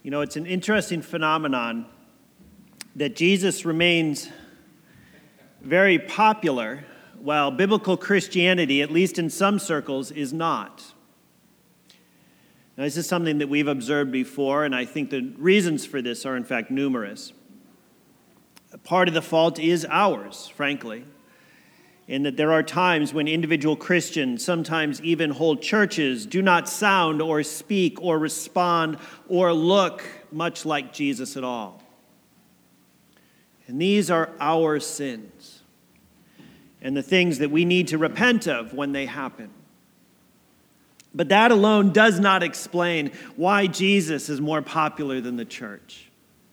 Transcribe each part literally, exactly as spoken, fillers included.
You know, it's an interesting phenomenon that Jesus remains very popular, while biblical Christianity, at least in some circles, is not. Now, this is something that we've observed before, and I think the reasons for this are, in fact, numerous. Part of the fault is ours, frankly, in that there are times when individual Christians, sometimes even whole churches, do not sound or speak or respond or look much like Jesus at all. And these are our sins and the things that we need to repent of when they happen. But that alone does not explain why Jesus is more popular than the church.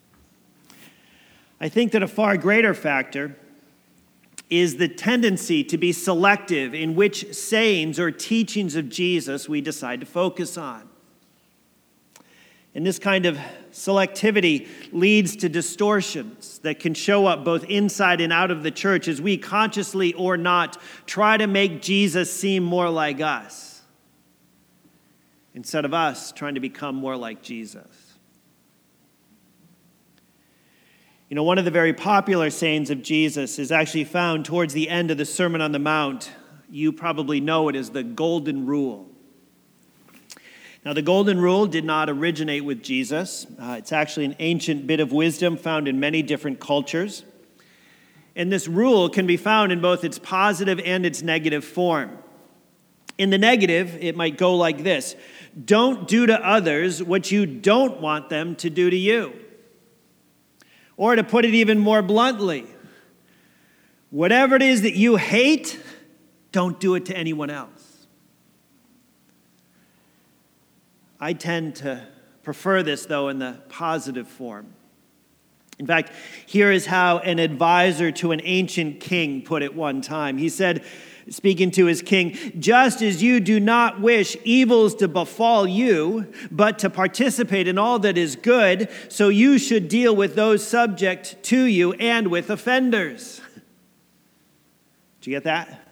I think that a far greater factor is the tendency to be selective in which sayings or teachings of Jesus we decide to focus on. And this kind of selectivity leads to distortions that can show up both inside and out of the church as we, consciously or not, try to make Jesus seem more like us, instead of us trying to become more like Jesus. You know, one of the very popular sayings of Jesus is actually found towards the end of the Sermon on the Mount. You probably know it as the Golden Rule. Now, the Golden Rule did not originate with Jesus. Uh, it's actually an ancient bit of wisdom found in many different cultures. And this rule can be found in both its positive and its negative form. In the negative, it might go like this: don't do to others what you don't want them to do to you. Or to put it even more bluntly, whatever it is that you hate, don't do it to anyone else. I tend to prefer this, though, in the positive form. In fact, here is how an advisor to an ancient king put it one time. He said, speaking to his king, just as you do not wish evils to befall you, but to participate in all that is good, so you should deal with those subject to you and with offenders. Did you get that?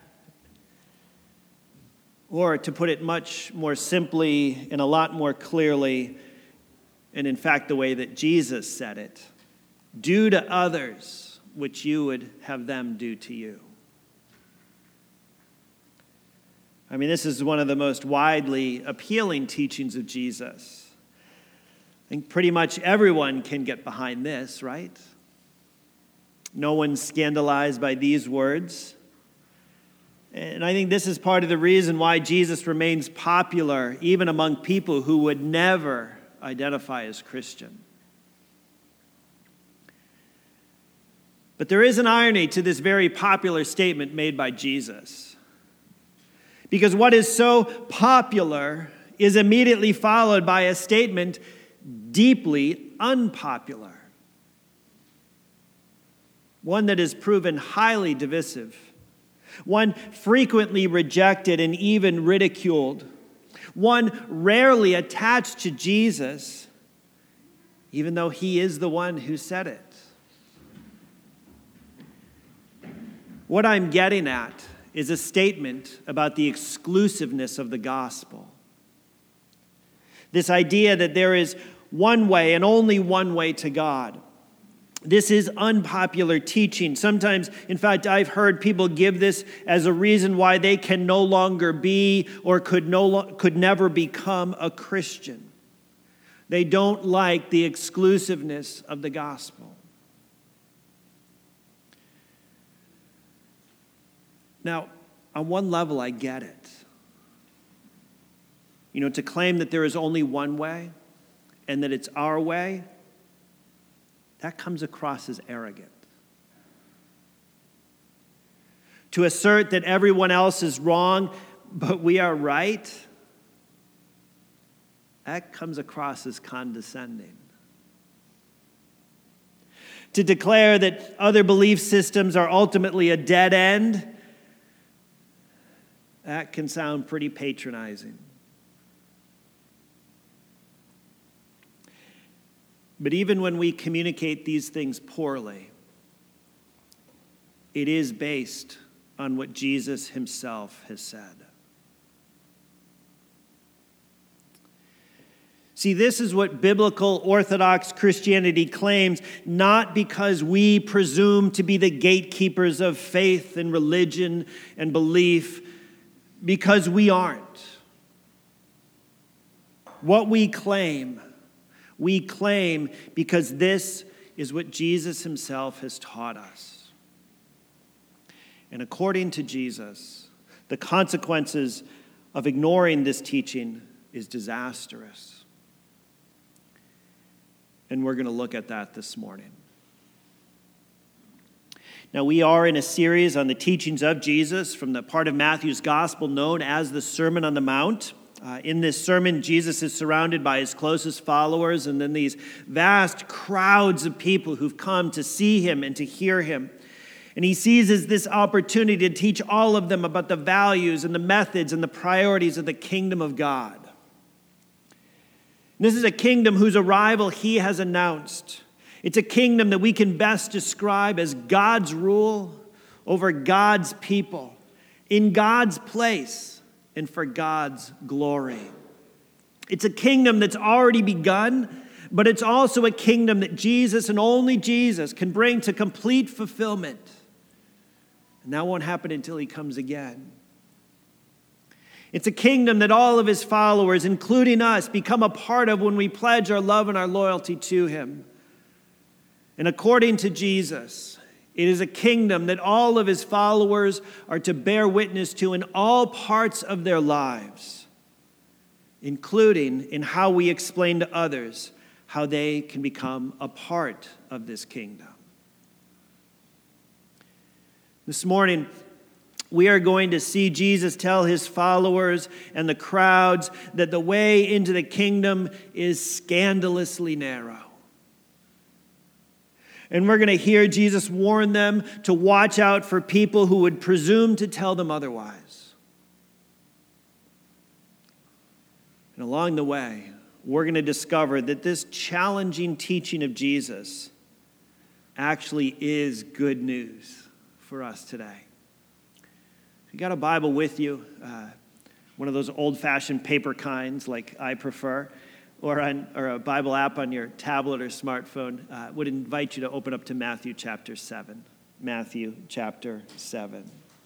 Or to put it much more simply and a lot more clearly, and in fact the way that Jesus said it, do to others what you would have them do to you. I mean, this is one of the most widely appealing teachings of Jesus. I think pretty much everyone can get behind this, right? No one's scandalized by these words. And I think this is part of the reason why Jesus remains popular, even among people who would never identify as Christian. But there is an irony to this very popular statement made by Jesus. Because what is so popular is immediately followed by a statement deeply unpopular. One that is proven highly divisive. One frequently rejected and even ridiculed. One rarely attached to Jesus, even though he is the one who said it. What I'm getting at is a statement about the exclusiveness of the gospel. This idea that there is one way and only one way to God. This is unpopular teaching. Sometimes, in fact, I've heard people give this as a reason why they can no longer be or could no lo- could never become a Christian. They don't like the exclusiveness of the gospel. Now, on one level, I get it. You know, to claim that there is only one way and that it's our way, that comes across as arrogant. To assert that everyone else is wrong, but we are right, that comes across as condescending. To declare that other belief systems are ultimately a dead end, that can sound pretty patronizing. But even when we communicate these things poorly, it is based on what Jesus himself has said. See, this is what biblical Orthodox Christianity claims, not because we presume to be the gatekeepers of faith and religion and belief, because we aren't. What we claim, we claim because this is what Jesus himself has taught us. And according to Jesus, the consequences of ignoring this teaching is disastrous. And we're going to look at that this morning. Now, we are in a series on the teachings of Jesus from the part of Matthew's gospel known as the Sermon on the Mount. Uh, in this sermon, Jesus is surrounded by his closest followers and then these vast crowds of people who've come to see him and to hear him. And he seizes this opportunity to teach all of them about the values and the methods and the priorities of the kingdom of God. This is a kingdom whose arrival he has announced. It's a kingdom that we can best describe as God's rule over God's people, in God's place, and for God's glory. It's a kingdom that's already begun, but it's also a kingdom that Jesus and only Jesus can bring to complete fulfillment. And that won't happen until he comes again. It's a kingdom that all of his followers, including us, become a part of when we pledge our love and our loyalty to him. And according to Jesus, it is a kingdom that all of his followers are to bear witness to in all parts of their lives, including in how we explain to others how they can become a part of this kingdom. This morning, we are going to see Jesus tell his followers and the crowds that the way into the kingdom is scandalously narrow. And we're going to hear Jesus warn them to watch out for people who would presume to tell them otherwise. And along the way, we're going to discover that this challenging teaching of Jesus actually is good news for us today. If you got a Bible with you, uh, one of those old-fashioned paper kinds like I prefer, or, on, or a Bible app on your tablet or smartphone, uh, would invite you to open up to Matthew chapter seven. Matthew chapter seven.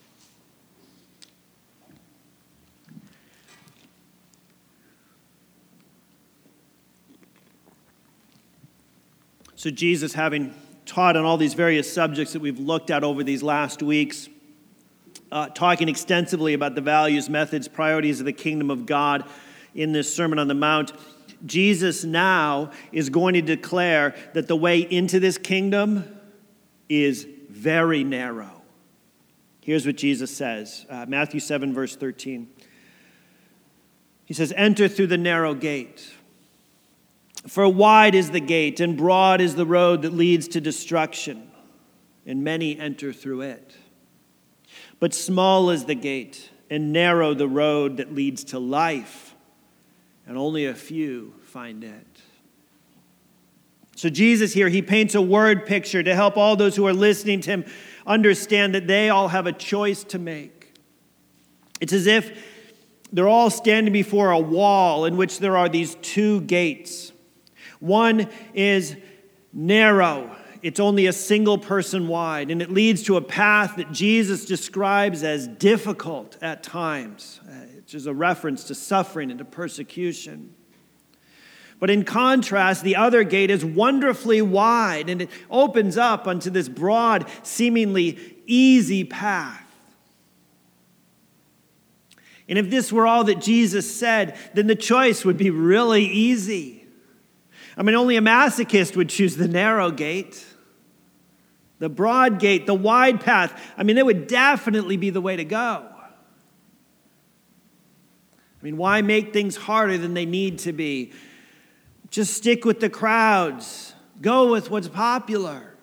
So Jesus, having taught on all these various subjects that we've looked at over these last weeks, Uh, talking extensively about the values, methods, priorities of the kingdom of God in this Sermon on the Mount, Jesus now is going to declare that the way into this kingdom is very narrow. Here's what Jesus says, uh, Matthew seven, verse thirteen. He says, "Enter through the narrow gate. For wide is the gate, and broad is the road that leads to destruction, and many enter through it. But small is the gate, and narrow the road that leads to life, and only a few find it." So Jesus here, he paints a word picture to help all those who are listening to him understand that they all have a choice to make. It's as if they're all standing before a wall in which there are these two gates. One is narrow. It's only a single person wide, and it leads to a path that Jesus describes as difficult at times, which is a reference to suffering and to persecution. But in contrast, the other gate is wonderfully wide, and it opens up onto this broad, seemingly easy path. And if this were all that Jesus said, then the choice would be really easy. I mean, only a masochist would choose the narrow gate. The broad gate, the wide path, I mean, it would definitely be the way to go. I mean, why make things harder than they need to be? Just stick with the crowds. Go with what's popular.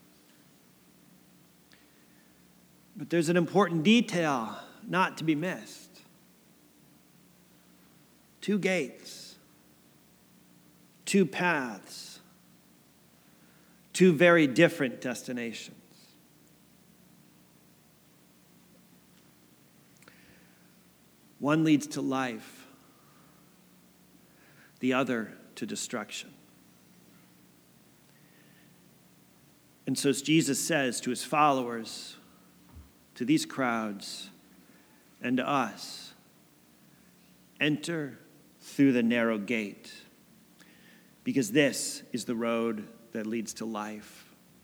But there's an important detail not to be missed. Two gates, two paths, two very different destinations. One leads to life. The other to destruction. And so Jesus says to his followers, to these crowds, and to us, enter through the narrow gate, because this is the road that leads to life.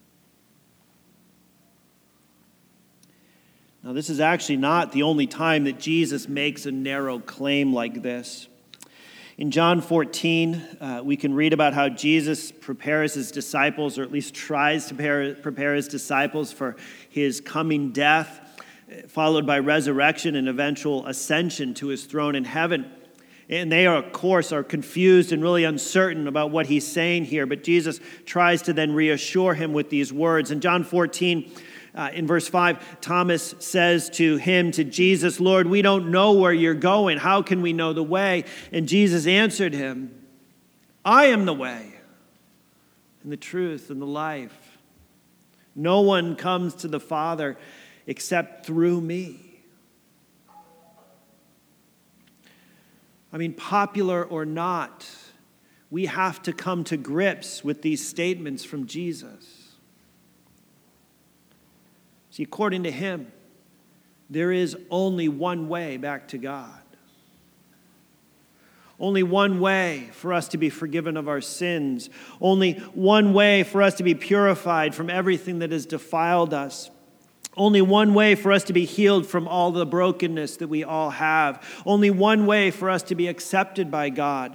Now, this is actually not the only time that Jesus makes a narrow claim like this. In John fourteen, uh, we can read about how Jesus prepares his disciples, or at least tries to prepare, prepare his disciples for his coming death, followed by resurrection and eventual ascension to his throne in heaven. And they, are, of course, are confused and really uncertain about what he's saying here. But Jesus tries to then reassure him with these words. In John fourteen, Uh, in verse five, Thomas says to him, to Jesus, "Lord, we don't know where you're going. How can we know the way?" And Jesus answered him, "I am the way and the truth and the life. No one comes to the Father except through me." I mean, popular or not, we have to come to grips with these statements from Jesus. See, according to him, there is only one way back to God. Only one way for us to be forgiven of our sins. Only one way for us to be purified from everything that has defiled us. Only one way for us to be healed from all the brokenness that we all have. Only one way for us to be accepted by God.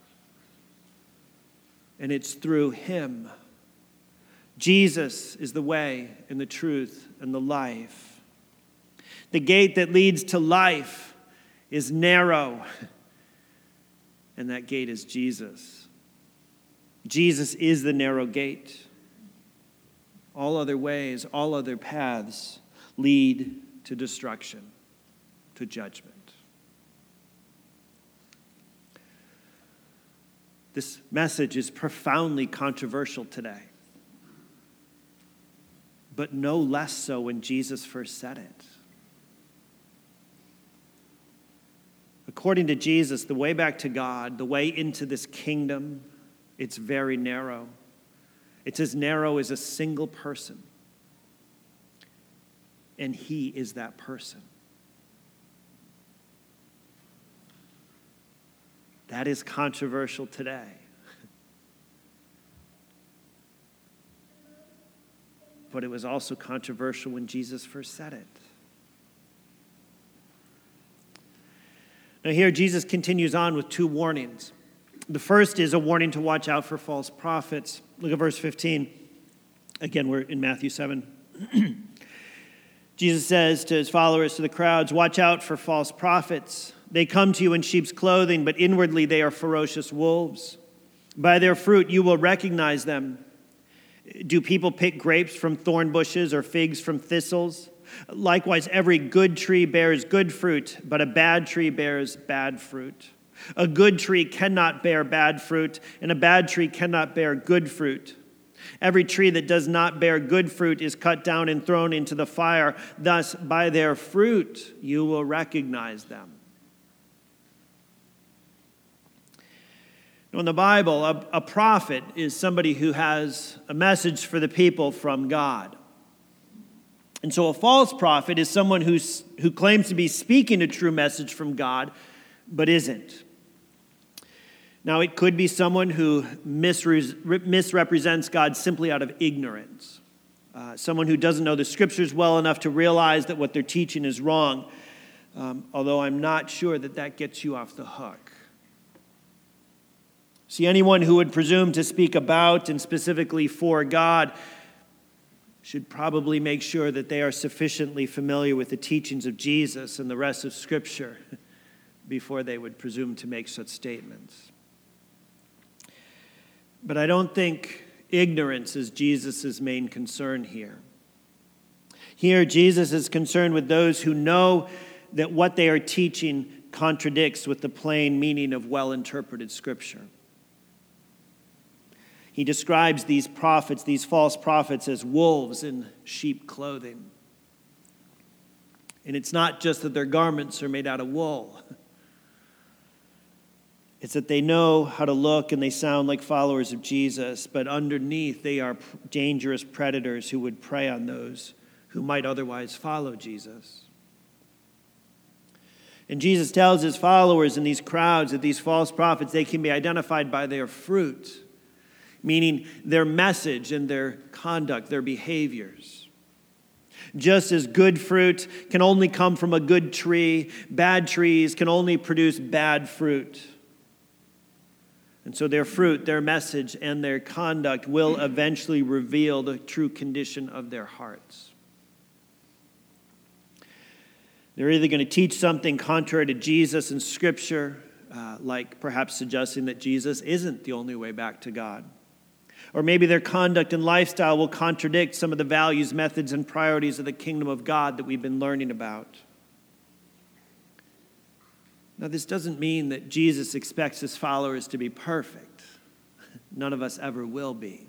And it's through him. Jesus is the way and the truth and the life. The gate that leads to life is narrow, and that gate is Jesus. Jesus is the narrow gate. All other ways, all other paths lead to destruction, to judgment. This message is profoundly controversial today, but no less so when Jesus first said it. According to Jesus, the way back to God, the way into this kingdom, it's very narrow. It's as narrow as a single person. And he is that person. That is controversial today. But it was also controversial when Jesus first said it. Now here, Jesus continues on with two warnings. The first is a warning to watch out for false prophets. Look at verse fifteen. Again, we're in Matthew seven. Jesus says to his followers, to the crowds, "Watch out for false prophets. They come to you in sheep's clothing, but inwardly they are ferocious wolves. By their fruit you will recognize them. Do people pick grapes from thorn bushes or figs from thistles? Likewise, every good tree bears good fruit, but a bad tree bears bad fruit. A good tree cannot bear bad fruit, and a bad tree cannot bear good fruit. Every tree that does not bear good fruit is cut down and thrown into the fire. Thus, by their fruit, you will recognize them." Now, in the Bible, a, a prophet is somebody who has a message for the people from God. And so a false prophet is someone who's, who claims to be speaking a true message from God, but isn't. Now, it could be someone who misre- misrepresents God simply out of ignorance. Uh, someone who doesn't know the scriptures well enough to realize that what they're teaching is wrong. Um, although I'm not sure that that gets you off the hook. See, anyone who would presume to speak about and specifically for God should probably make sure that they are sufficiently familiar with the teachings of Jesus and the rest of Scripture before they would presume to make such statements. But I don't think ignorance is Jesus' main concern here. Here, Jesus is concerned with those who know that what they are teaching contradicts with the plain meaning of well-interpreted Scripture. He describes these prophets, these false prophets, as wolves in sheep clothing. And it's not just that their garments are made out of wool. It's that they know how to look and they sound like followers of Jesus, but underneath they are dangerous predators who would prey on those who might otherwise follow Jesus. And Jesus tells his followers in these crowds that these false prophets, they can be identified by their fruit, meaning their message and their conduct, their behaviors. Just as good fruit can only come from a good tree, bad trees can only produce bad fruit. And so their fruit, their message, and their conduct will eventually reveal the true condition of their hearts. They're either going to teach something contrary to Jesus and Scripture, uh, like perhaps suggesting that Jesus isn't the only way back to God. Or maybe their conduct and lifestyle will contradict some of the values, methods, and priorities of the kingdom of God that we've been learning about. Now, this doesn't mean that Jesus expects his followers to be perfect. None of us ever will be.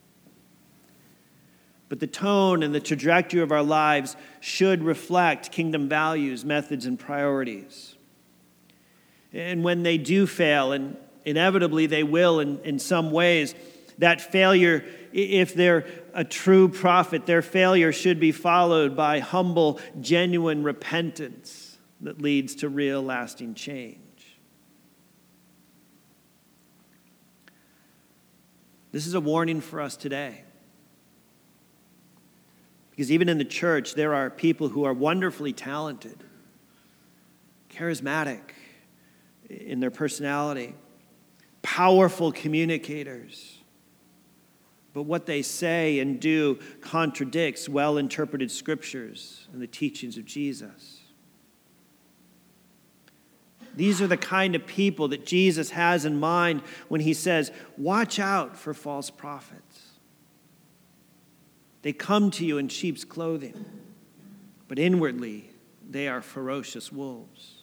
But the tone and the trajectory of our lives should reflect kingdom values, methods, and priorities. And when they do fail, and inevitably they will in, in some ways, that failure, if they're a true prophet, their failure should be followed by humble, genuine repentance that leads to real, lasting change. This is a warning for us today. Because even in the church, there are people who are wonderfully talented, charismatic in their personality, powerful communicators. But what they say and do contradicts well-interpreted scriptures and the teachings of Jesus. These are the kind of people that Jesus has in mind when he says, watch out for false prophets. They come to you in sheep's clothing, but inwardly they are ferocious wolves.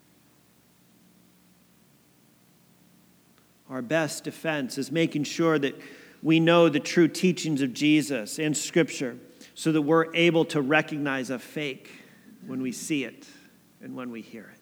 Our best defense is making sure that we know the true teachings of Jesus and Scripture so that we're able to recognize a fake when we see it and when we hear it.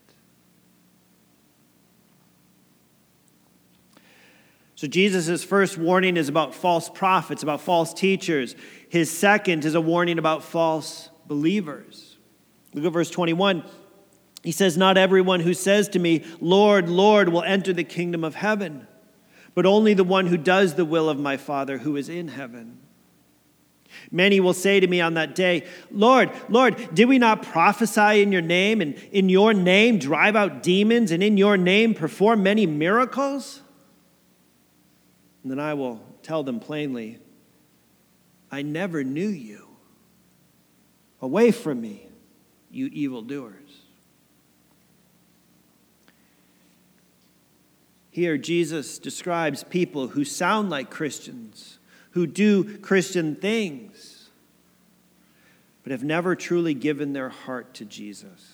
So Jesus' first warning is about false prophets, about false teachers. His second is a warning about false believers. Look at verse twenty-one. He says, not everyone who says to me, Lord, Lord, will enter the kingdom of heaven, but only the one who does the will of my Father who is in heaven. Many will say to me on that day, Lord, Lord, did we not prophesy in your name, and in your name drive out demons, and in your name perform many miracles? And then I will tell them plainly, I never knew you. Away from me, you evildoers. Here, Jesus describes people who sound like Christians, who do Christian things, but have never truly given their heart to Jesus.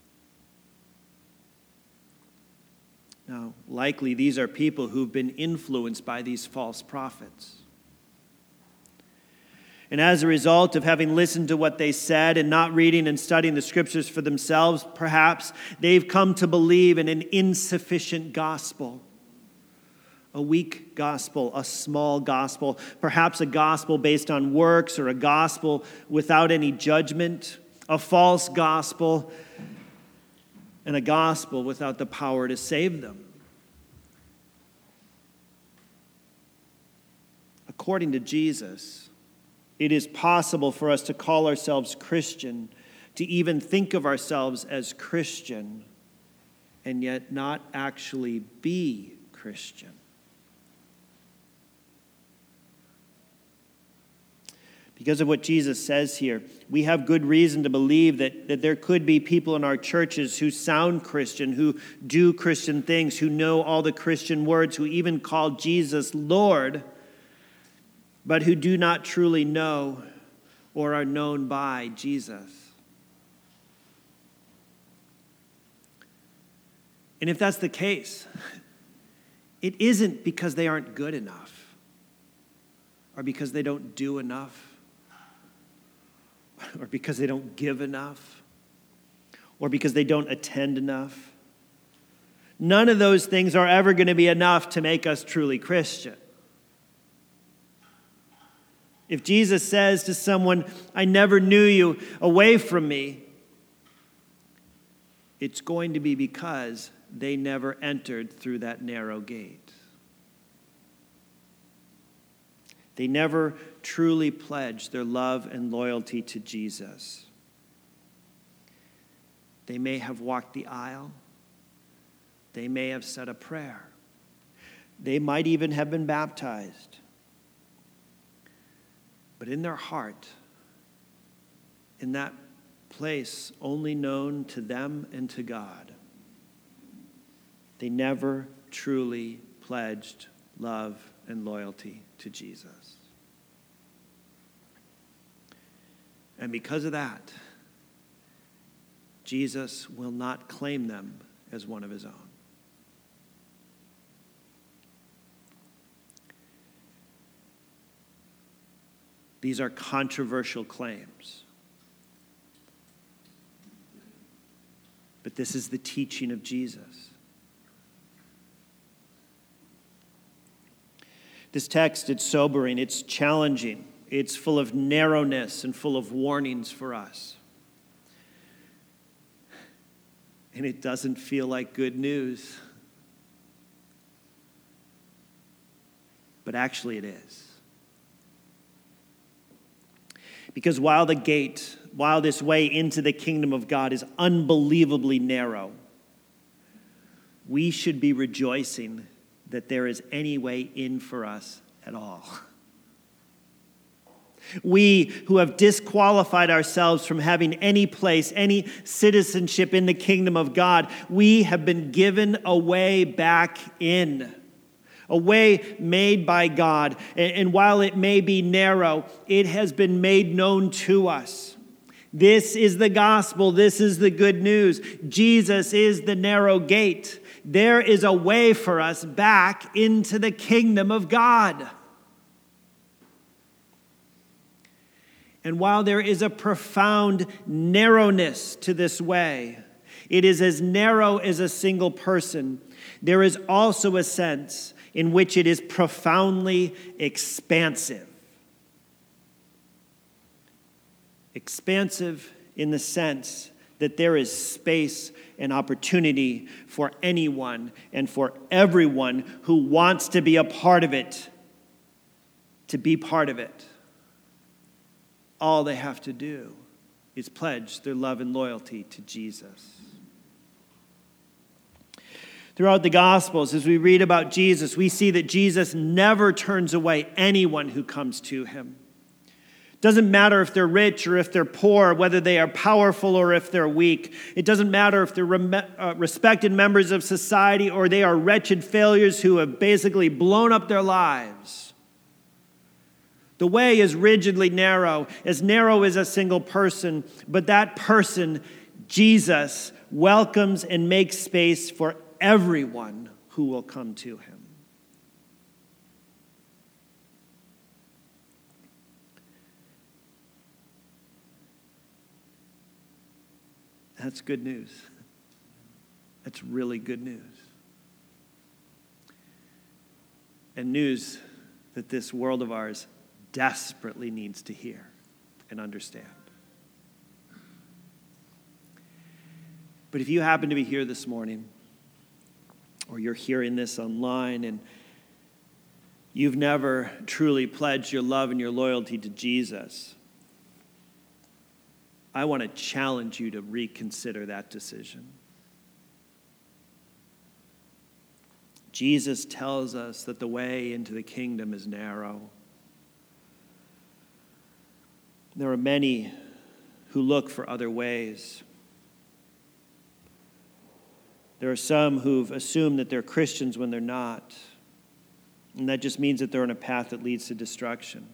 Now, likely these are people who've been influenced by these false prophets. And as a result of having listened to what they said and not reading and studying the scriptures for themselves, perhaps they've come to believe in an insufficient gospel, a weak gospel, a small gospel, perhaps a gospel based on works or a gospel without any judgment, a false gospel, and a gospel without the power to save them. According to Jesus, it is possible for us to call ourselves Christian, to even think of ourselves as Christian, and yet not actually be Christian. Because of what Jesus says here, we have good reason to believe that, that there could be people in our churches who sound Christian, who do Christian things, who know all the Christian words, who even call Jesus Lord, but who do not truly know or are known by Jesus. And if that's the case, it isn't because they aren't good enough or because they don't do enough, or because they don't give enough, or because they don't attend enough. none of those things are ever going to be enough to make us truly Christian. If Jesus says to someone, I never knew you, away from me, it's going to be because they never entered through that narrow gate. They never truly pledged their love and loyalty to Jesus. They may have walked the aisle. They may have said a prayer. They might even have been baptized. But in their heart, in that place only known to them and to God, they never truly pledged love and loyalty to Jesus. And because of that, Jesus will not claim them as one of his own. These are controversial claims. But this is the teaching of Jesus. This text, it's sobering, it's challenging, it's full of narrowness and full of warnings for us. And it doesn't feel like good news. But actually it is. Because while the gate, while this way into the kingdom of God is unbelievably narrow, we should be rejoicing that there is any way in for us at all. We who have disqualified ourselves from having any place, any citizenship in the kingdom of God, we have been given a way back in. A way made by God. And while it may be narrow, it has been made known to us. This is the gospel. This is the good news. Jesus is the narrow gate. There is a way for us back into the kingdom of God. And while there is a profound narrowness to this way, it is as narrow as a single person. There is also a sense in which it is profoundly expansive. Expansive in the sense that there is space and opportunity for anyone and for everyone who wants to be a part of it, to be part of it. All they have to do is pledge their love and loyalty to Jesus. Throughout the Gospels, as we read about Jesus, we see that Jesus never turns away anyone who comes to him. It doesn't matter if they're rich or if they're poor, whether they are powerful or if they're weak. It doesn't matter if they're rem- uh, respected members of society or they are wretched failures who have basically blown up their lives. The way is rigidly narrow, as narrow as a single person, but that person, Jesus, welcomes and makes space for everyone who will come to him. That's good news. That's really good news. And news that this world of ours desperately needs to hear and understand. But if you happen to be here this morning, or you're hearing this online and you've never truly pledged your love and your loyalty to Jesus, I want to challenge you to reconsider that decision. Jesus tells us that the way into the kingdom is narrow. There are many who look for other ways. There are some who've assumed that they're Christians when they're not. And that just means that they're on a path that leads to destruction.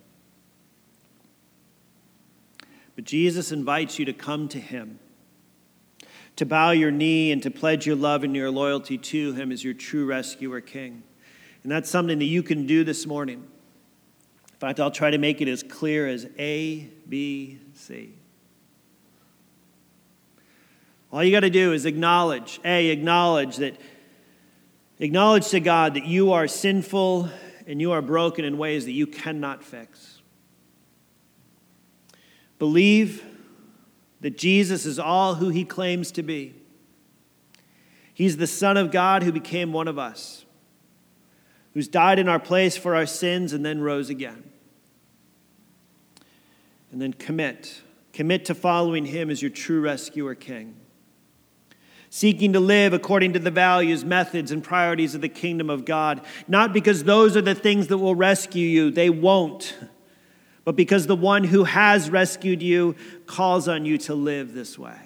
But Jesus invites you to come to him, to bow your knee and to pledge your love and your loyalty to him as your true rescuer king. And that's something that you can do this morning. In fact, I'll try to make it as clear as A, B, C. All you got to do is acknowledge, A, acknowledge that Acknowledge to God that you are sinful and you are broken in ways that you cannot fix. Believe that Jesus is all who he claims to be. He's the Son of God who became one of us, who's died in our place for our sins and then rose again. And then commit. Commit to following him as your true rescuer king. Seeking to live according to the values, methods, and priorities of the kingdom of God. Not because those are the things that will rescue you. They won't. But because the one who has rescued you calls on you to live this way.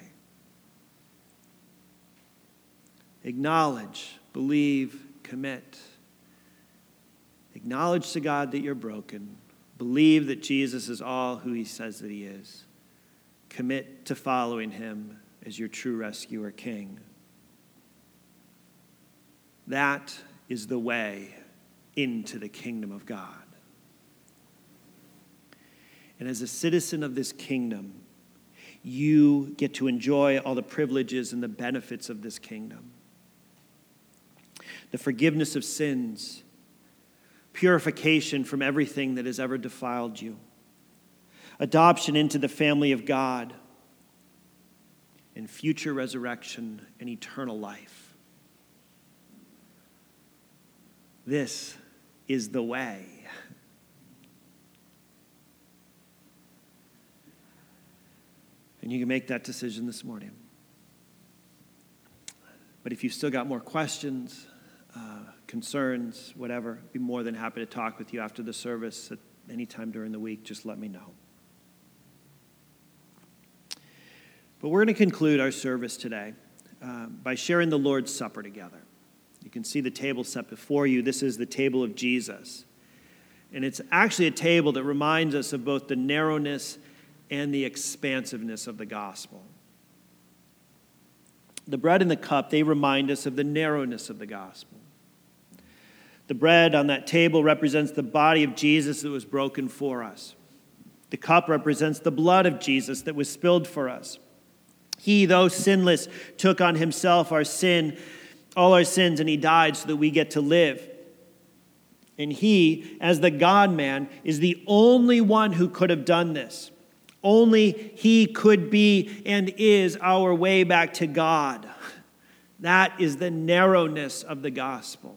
Acknowledge, believe, commit. Acknowledge to God that you're broken. Believe that Jesus is all who he says that he is. Commit to following him as your true rescuer king. That is the way into the kingdom of God. And as a citizen of this kingdom, you get to enjoy all the privileges and the benefits of this kingdom. The forgiveness of sins, purification from everything that has ever defiled you, adoption into the family of God, and future resurrection and eternal life. This is the way. And you can make that decision this morning. But if you've still got more questions, uh, concerns, whatever, I'd be more than happy to talk with you after the service at any time during the week. Just let me know. But we're going to conclude our service today uh, by sharing the Lord's Supper together. You can see the table set before you. This is the table of Jesus. And it's actually a table that reminds us of both the narrowness and the expansiveness of the gospel. The bread and the cup, they remind us of the narrowness of the gospel. The bread on that table represents the body of Jesus that was broken for us. The cup represents the blood of Jesus that was spilled for us. He, though sinless, took on himself our sin, all our sins, and he died so that we get to live. And he, as the God-man, is the only one who could have done this. Only he could be and is our way back to God. That is the narrowness of the gospel.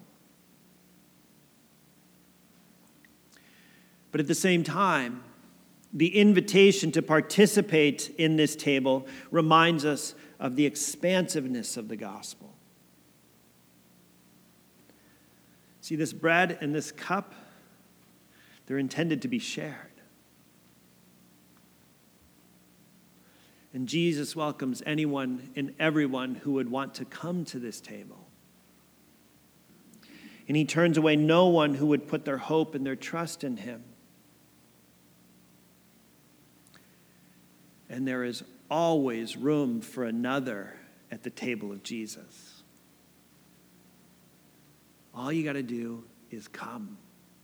But at the same time, the invitation to participate in this table reminds us of the expansiveness of the gospel. See, this bread and this cup, they're intended to be shared. And Jesus welcomes anyone and everyone who would want to come to this table. And he turns away no one who would put their hope and their trust in him. And there is always room for another at the table of Jesus. All you got to do is come.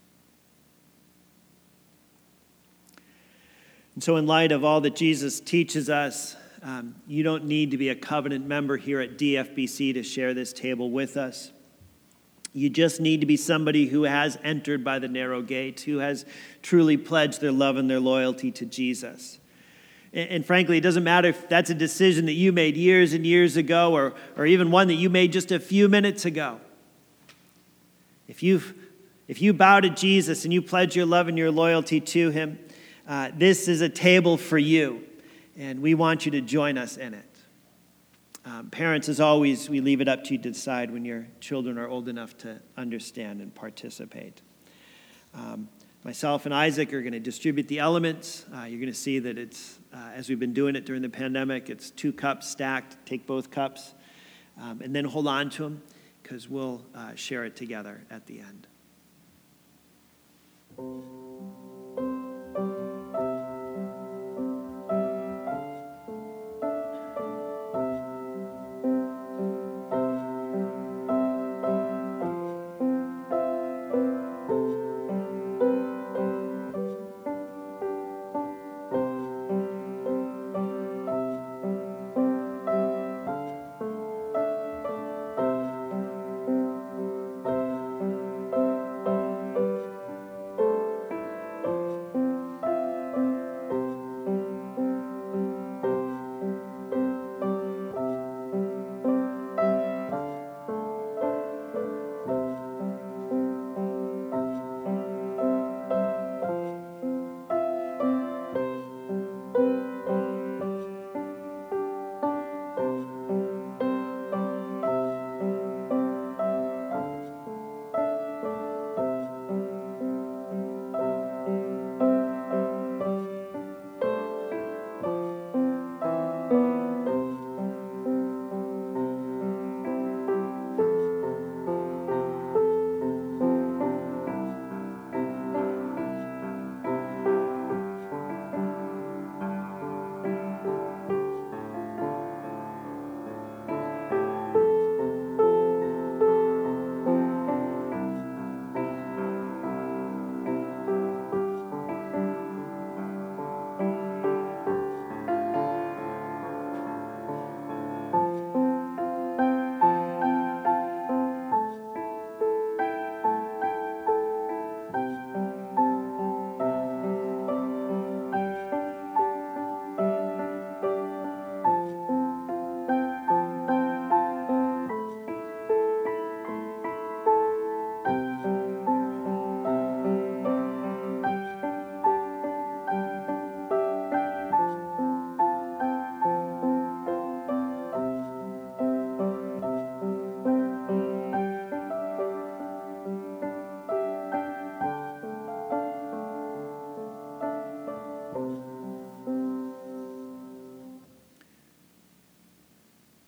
And so in light of all that Jesus teaches us, um, you don't need to be a covenant member here at D F B C to share this table with us. You just need to be somebody who has entered by the narrow gate, who has truly pledged their love and their loyalty to Jesus. And, and frankly, it doesn't matter if that's a decision that you made years and years ago, or, or even one that you made just a few minutes ago. If you've, if you bow to Jesus and you pledge your love and your loyalty to him, Uh, this is a table for you, and we want you to join us in it. Um, parents, as always, we leave it up to you to decide when your children are old enough to understand and participate. Um, myself and Isaac are going to distribute the elements. Uh, you're going to see that it's, uh, as we've been doing it during the pandemic, it's two cups stacked. Take both cups, um, and then hold on to them, because we'll uh, share it together at the end.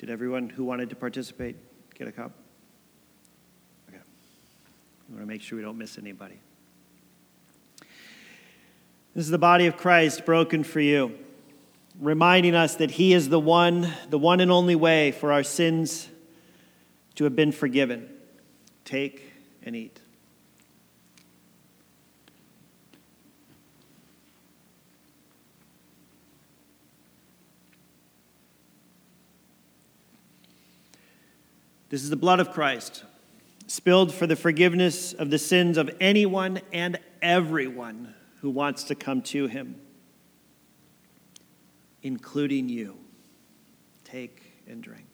Did everyone who wanted to participate get a cup? Okay. We want to make sure we don't miss anybody. This is the body of Christ broken for you, reminding us that he is the one, the one and only way for our sins to have been forgiven. Take and eat. This is the blood of Christ, spilled for the forgiveness of the sins of anyone and everyone who wants to come to him, including you. Take and drink.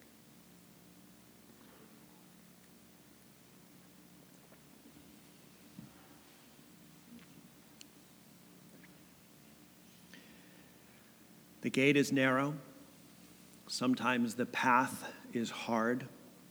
The gate is narrow. Sometimes the path is hard.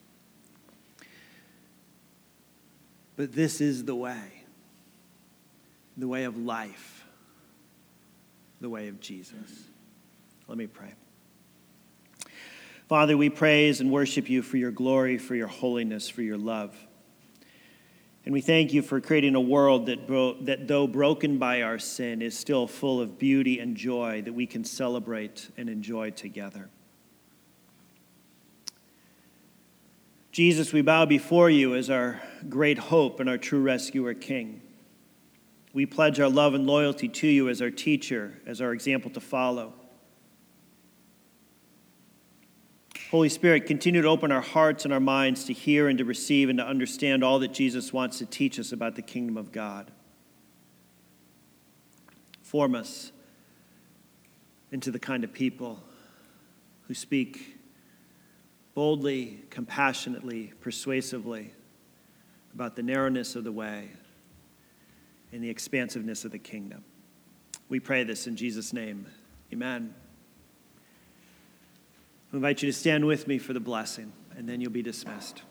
But this is the way, the way of life, the way of Jesus. Let me pray. Father, we praise and worship you for your glory, for your holiness, for your love. And we thank you for creating a world that, bro- that though broken by our sin, is still full of beauty and joy that we can celebrate and enjoy together. Jesus, we bow before you as our great hope and our true rescuer King. We pledge our love and loyalty to you as our teacher, as our example to follow. Holy Spirit, continue to open our hearts and our minds to hear and to receive and to understand all that Jesus wants to teach us about the kingdom of God. Form us into the kind of people who speak boldly, compassionately, persuasively about the narrowness of the way and the expansiveness of the kingdom. We pray this in Jesus' name. Amen. I invite you to stand with me for the blessing, and then you'll be dismissed.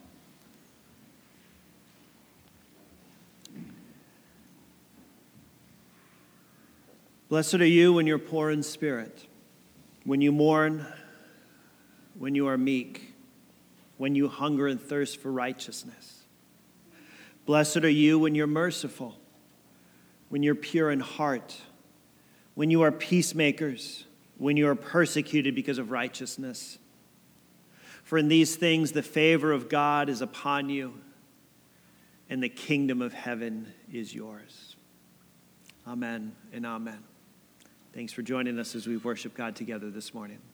Blessed are you when you're poor in spirit, when you mourn, when you are meek, when you hunger and thirst for righteousness. Blessed are you when you're merciful, when you're pure in heart, when you are peacemakers, when you are persecuted because of righteousness. For in these things the favor of God is upon you, and the kingdom of heaven is yours. Amen and amen. Thanks for joining us as we worship God together this morning.